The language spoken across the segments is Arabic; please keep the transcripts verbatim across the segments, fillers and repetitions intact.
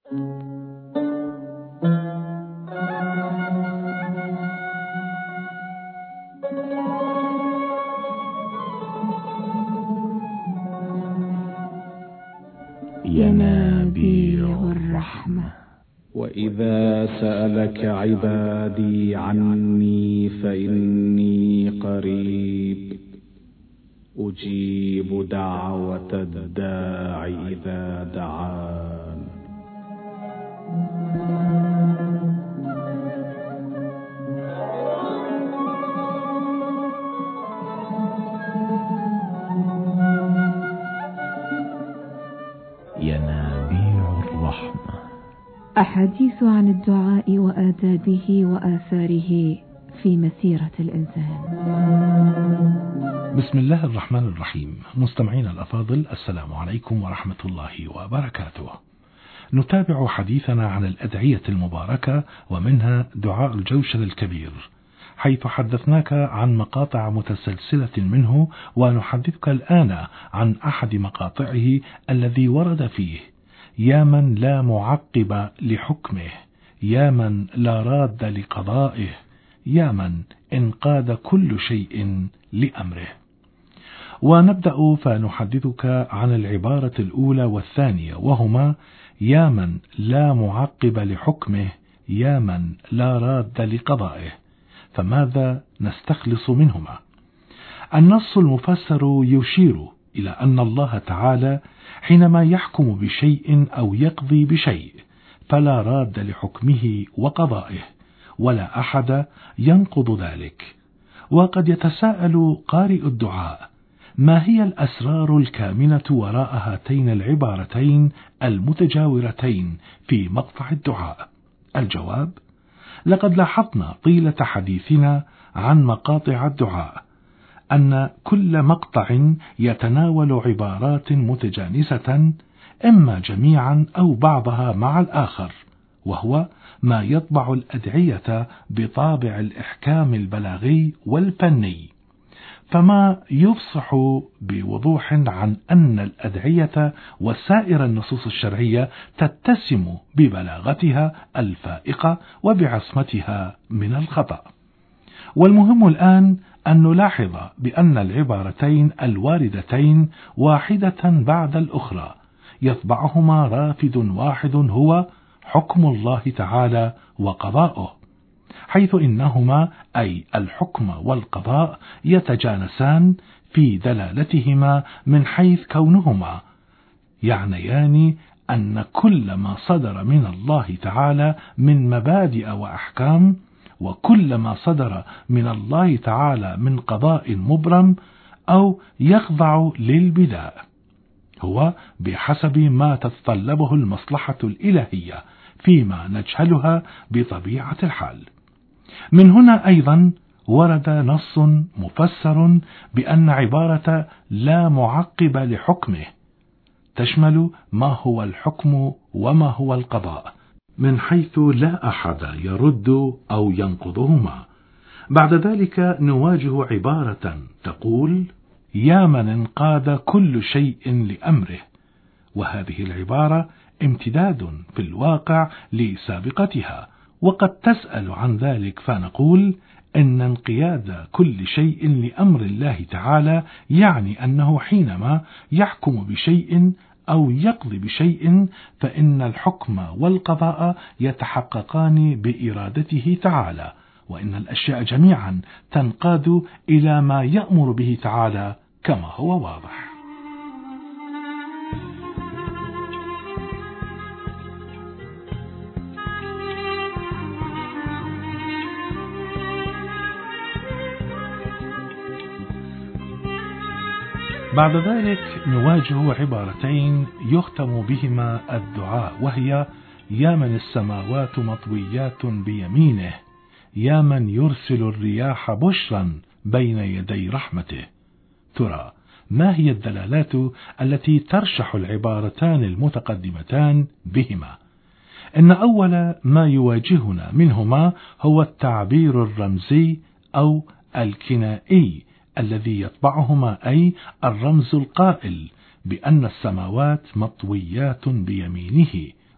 ينابيع الرحمة. وإذا سألك عبادي عني فإني قريب أجيب دعوة الداع إذا دعان. ينابيع الرحمة. أحاديث عن الدعاء وآدابه وآثاره في مسيرة الإنسان. بسم الله الرحمن الرحيم. مستمعين الأفاضل، السلام عليكم ورحمة الله وبركاته. نتابع حديثنا عن الأدعية المباركة، ومنها دعاء الجوشن الكبير، حيث حدثناك عن مقاطع متسلسلة منه، ونحدثك الآن عن أحد مقاطعه الذي ورد فيه: يا من لا معقب لحكمه، يا من لا راد لقضائه، يا من انقاد كل شيء لأمره. ونبدأ فنحدثك عن العبارة الأولى والثانية، وهما: يا من لا معقب لحكمه، يا من لا راد لقضائه. فماذا نستخلص منهما؟ النص المفسر يشير إلى أن الله تعالى حينما يحكم بشيء أو يقضي بشيء فلا راد لحكمه وقضائه، ولا أحد ينقض ذلك. وقد يتساءل قارئ الدعاء: ما هي الأسرار الكامنة وراء هاتين العبارتين المتجاورتين في مقطع الدعاء؟ الجواب: لقد لاحظنا طيلة حديثنا عن مقاطع الدعاء أن كل مقطع يتناول عبارات متجانسة، إما جميعا أو بعضها مع الآخر، وهو ما يطبع الأدعية بطابع الإحكام البلاغي والفني. فما يفصح بوضوح عن أن الأدعية وسائر النصوص الشرعية تتسم ببلاغتها الفائقة وبعصمتها من الخطأ. والمهم الآن أن نلاحظ بأن العبارتين الواردتين واحدة بعد الأخرى يتبعهما رافد واحد، هو حكم الله تعالى وقضاؤه، حيث إنهما أي الحكم والقضاء يتجانسان في دلالتهما من حيث كونهما يعنيان أن كل ما صدر من الله تعالى من مبادئ وأحكام، وكل ما صدر من الله تعالى من قضاء مبرم أو يخضع للبداء هو بحسب ما تتطلبه المصلحة الإلهية فيما نجهلها بطبيعة الحال. من هنا أيضا ورد نص مفسر بأن عبارة لا معقب لحكمه تشمل ما هو الحكم وما هو القضاء، من حيث لا أحد يرد أو ينقضهما. بعد ذلك نواجه عبارة تقول: يا من انقاد كل شيء لأمره. وهذه العبارة امتداد في الواقع لسابقتها، وقد تسأل عن ذلك فنقول إن انقياد كل شيء لأمر الله تعالى يعني أنه حينما يحكم بشيء أو يقضي بشيء فإن الحكم والقضاء يتحققان بإرادته تعالى، وإن الأشياء جميعا تنقاد إلى ما يأمر به تعالى كما هو واضح. بعد ذلك نواجه عبارتين يختم بهما الدعاء، وهي: يا من السماوات مطويات بيمينه، يا من يرسل الرياح بشرا بين يدي رحمته. ترى ما هي الدلالات التي ترشح العبارتان المتقدمتان بهما؟ إن أول ما يواجهنا منهما هو التعبير الرمزي أو الكنائي الذي يتبعهما، أي الرمز القائل بأن السماوات مطويات بيمينه،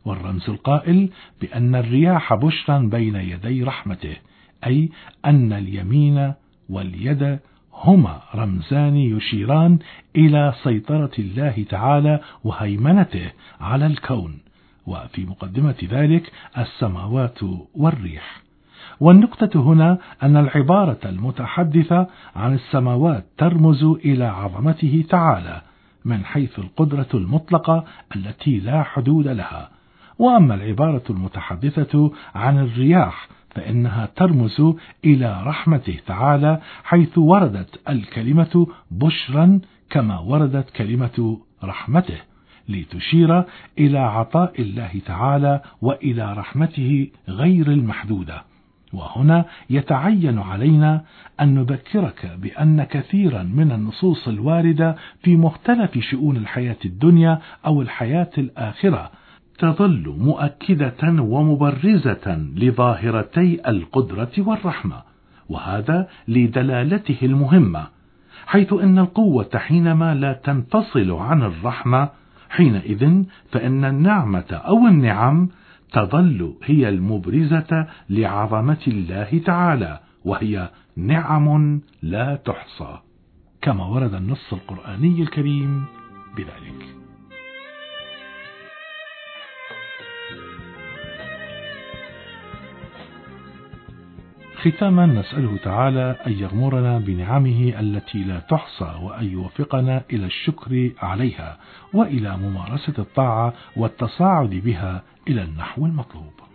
والرمز القائل بأن الرياح بشرا بين يدي رحمته، أي أن اليمين واليد هما رمزان يشيران إلى سيطرة الله تعالى وهيمنته على الكون، وفي مقدمة ذلك السماوات والريح. والنقطة هنا أن العبارة المتحدثة عن السماوات ترمز إلى عظمته تعالى من حيث القدرة المطلقة التي لا حدود لها، وأما العبارة المتحدثة عن الرياح فإنها ترمز إلى رحمته تعالى، حيث وردت الكلمة بشرا كما وردت كلمة رحمته، لتشير إلى عطاء الله تعالى وإلى رحمته غير المحدودة. وهنا يتعين علينا أن نذكرك بأن كثيرا من النصوص الواردة في مختلف شؤون الحياة الدنيا أو الحياة الآخرة تظل مؤكدة ومبرزة لظاهرتي القدرة والرحمة، وهذا لدلالته المهمة، حيث إن القوة حينما لا تنفصل عن الرحمة حينئذ فإن النعمة أو النعم تظل هي المبرزة لعظمة الله تعالى، وهي نعم لا تحصى، كما ورد النص القرآني الكريم بذلك. ختاما نسأله تعالى أن يغمرنا بنعمه التي لا تحصى، وأن يوفقنا إلى الشكر عليها وإلى ممارسة الطاعة والتصاعد بها إلى النحو المطلوب.